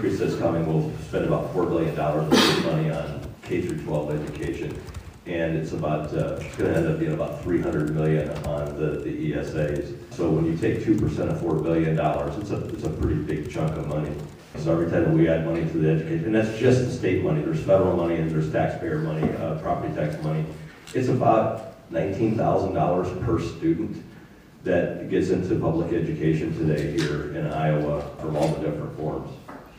increase that's coming, we'll spend about $4 billion of money on K through 12 education. And it's about, it's going to end up being about $300 million on the ESAs. So when you take 2% of $4 billion, it's a pretty big chunk of money. So every time that we add money to the education, and that's just the state money, there's federal money and there's taxpayer money, property tax money. It's about $19,000 per student that gets into public education today here in Iowa from all the different forms.